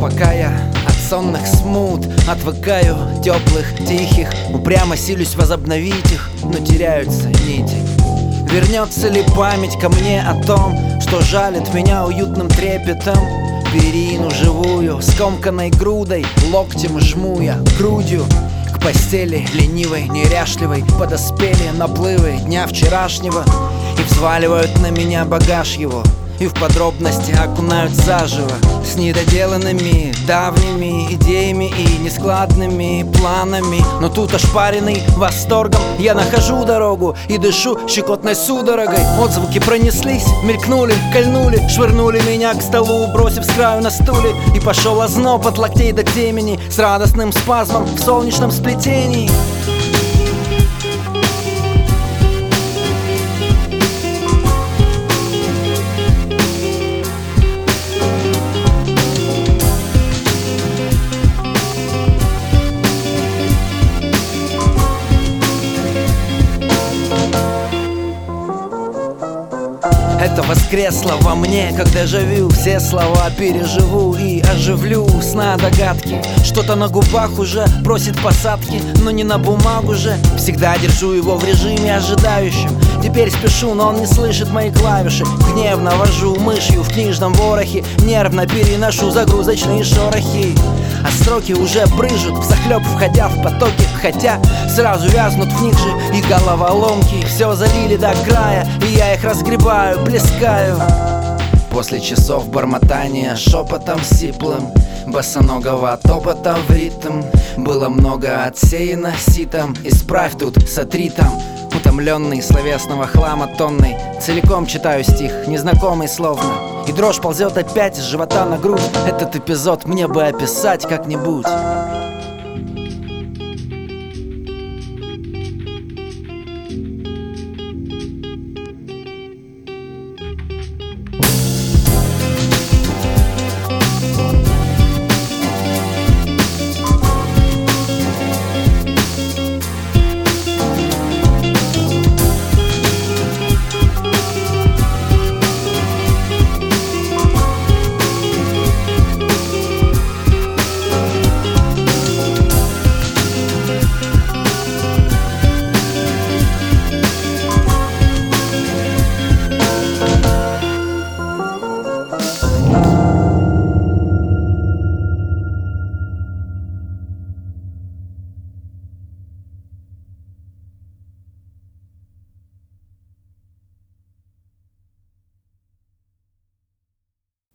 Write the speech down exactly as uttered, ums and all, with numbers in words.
пока я от сонных смут отвыкаю, теплых, тихих, упрямо силюсь возобновить их, но теряются нити. Вернется ли память ко мне о том, что жалит меня уютным трепетом? Перину живую, скомканной грудой, локтем жму я грудью к постели ленивой, неряшливой. Подоспели наплывы дня вчерашнего и взваливают на меня багаж его, и в подробности окунают заживо с недоделанными давними идеями и нескладными планами. Но тут ошпаренный восторгом я нахожу дорогу и дышу щекотной судорогой. Отзвуки пронеслись, мелькнули, кольнули, швырнули меня к столу, бросив с краю на стуле. И пошел озноб от локтей до темени с радостным спазмом в солнечном сплетении. Это воскресло во мне, как дежавю. Все слова переживу и оживлю сна догадки. Что-то на губах уже просит посадки, но не на бумагу же. Всегда держу его в режиме ожидающем. Теперь спешу, но он не слышит мои клавиши. Гневно вожу мышью в книжном ворохе, нервно переношу загрузочные шорохи. А строки уже брыжут взахлеб, входя в потоки, хотя сразу вязнут в них же и головоломки. Все залили до края, и я их разгребаю, плескаю. После часов бормотания шепотом сиплым, босоногого топота в ритм, было много отсеяно ситом. Исправь тут, сотри там. Утомленный словесного хлама тонной, целиком читаю стих, незнакомый словно, и дрожь ползет опять с живота на грудь. Этот эпизод мне бы описать как-нибудь.